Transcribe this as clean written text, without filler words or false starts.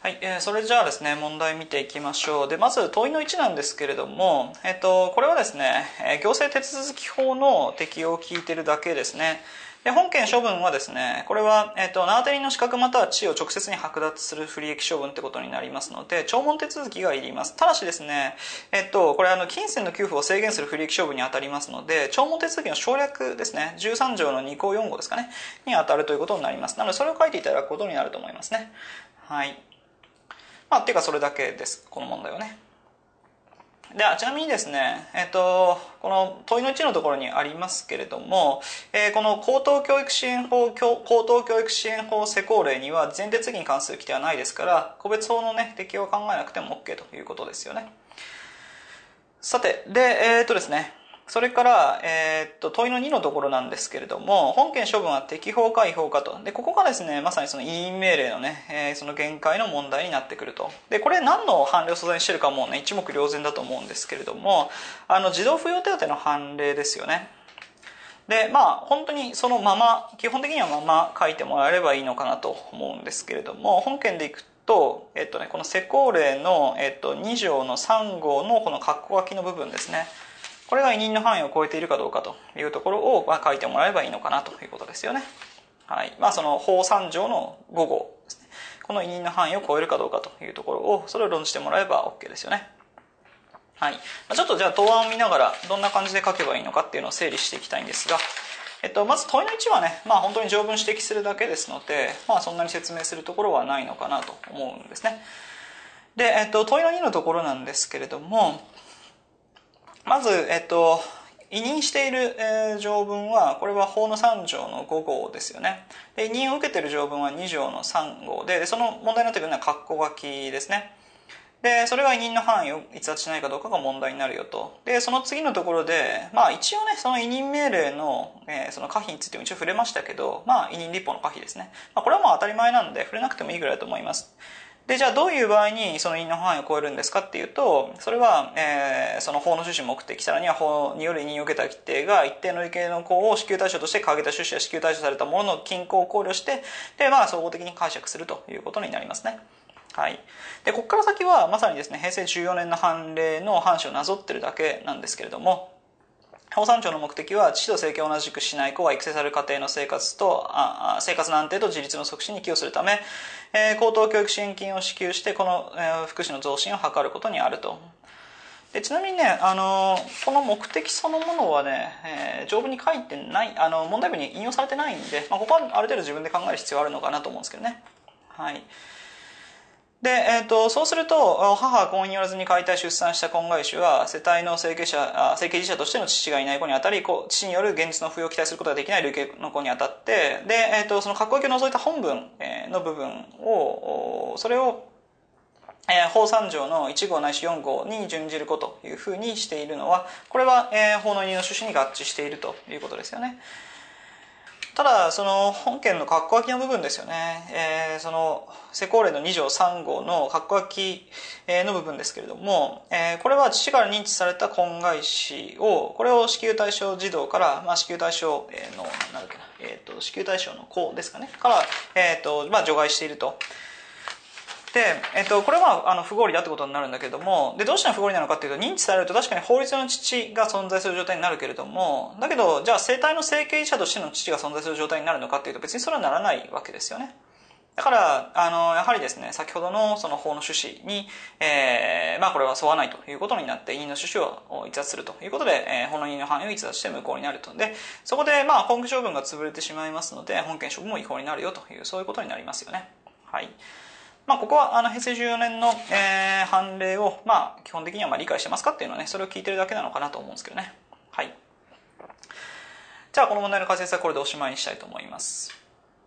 はい、それじゃあですね、問題見ていきましょう。で、まず問いの1なんですけれども、これはですね、行政手続法の適用を聞いているだけですね。で、本件処分はですね、これは、縄手人の資格または地位を直接に剥奪する不利益処分ってことになりますので、聴聞手続きがいります。ただしですね、これ金銭の給付を制限する不利益処分に当たりますので、聴聞手続きの省略ですね、13条の2項4号ですかね、に当たるということになります。なので、それを書いていただくことになると思いますね。はい。っていうかそれだけです、この問題はね。ではちなみにですね、この問いの1のところにありますけれども、この高等教育支援法施行令には前手続きに関する規定はないですから、個別法のね、適用は考えなくても OK ということですよね。さて、で、ですね、それから、問いの2のところなんですけれども、本件処分は適法か違法かと。で、ここがですね、まさにその委任命令のね、その限界の問題になってくると。で、これ何の判例を素材にしてるかもうね、一目瞭然だと思うんですけれども、児童扶養手当の判例ですよね。で、本当にそのまま、基本的にはまま書いてもらえればいいのかなと思うんですけれども、本件でいくと、この施行令の、2条の3号のこの括弧書きの部分ですね。これが委任の範囲を超えているかどうかというところを書いてもらえばいいのかなということですよね。はい。その法3条の5号ですね。この委任の範囲を超えるかどうかというところを、それを論じてもらえば OK ですよね。はい。ちょっとじゃあ答案を見ながらどんな感じで書けばいいのかっていうのを整理していきたいんですが、まず問いの1はね、本当に条文指摘するだけですので、そんなに説明するところはないのかなと思うんですね。で、問いの2のところなんですけれども、まず、委任している、条文は、これは法の3条の5号ですよね。で、委任を受けている条文は2条の3号で、その問題になってくるのは括弧書きですね。で、それが委任の範囲を逸脱しないかどうかが問題になるよと。で、その次のところで、一応ね、その委任命令の、その可否についても一応触れましたけど、委任立法の可否ですね。これはもう当たり前なんで、触れなくてもいいぐらいだと思います。で、じゃあどういう場合にその委任の範囲を超えるんですかっていうと、それは、その法の趣旨目的、さらには法による委任を受けた規定が一定の類型の項を支給対象として掲げた趣旨や支給対象されたものの均衡を考慮して、で、総合的に解釈するということになりますね。はい。で、ここから先はまさにですね、平成14年の判例の範疇をなぞってるだけなんですけれども、法3条の目的は、知と生計を同じくしない子が育成される家庭の生活の安定と自立の促進に寄与するため、高等教育支援金を支給して、この、福祉の増進を図ることにあると。で、ちなみにね、この目的そのものはね、条文に書いてない、問題文に引用されてないんで、ここはある程度自分で考える必要あるのかなと思うんですけどね。はい。で、そうすると、母は婚姻によらずに解体出産した婚外子は、世帯の生計児者としての父がいない子にあたり、父による現実の扶養を期待することができない類型の子にあたって、で、その括弧書きを除いた本文の部分を、それを、法3条の1号ないし4号に準じることというふうにしているのは、これは、法の委任の趣旨に合致しているということですよね。ただ、その本件の括弧書きの部分ですよね。その施行令の2条3号の括弧書きの部分ですけれども、これは父から認知された婚外子を、これを支給対象児童から、支給対象の、なんだっけな、支給対象の子ですかね、から、除外していると。で、これは不合理だってことになるんだけども、で、どうして不合理なのかっていうと、認知されると確かに法律の父が存在する状態になるけれども、だけど、じゃあ生体の生計者としての父が存在する状態になるのかっていうと、別にそれはならないわけですよね。だから、やはりですね、先ほどのその法の趣旨に、これは沿わないということになって、委任の趣旨を逸脱するということで、法の委任の範囲を逸脱して無効になると。で、そこで、本件処分が潰れてしまいますので、本件処分も違法になるよという、そういうことになりますよね。はい。ここは平成14年の、判例を、基本的には理解してますかっていうのはね、それを聞いてるだけなのかなと思うんですけどね。はい。じゃあこの問題の解説はこれでおしまいにしたいと思います。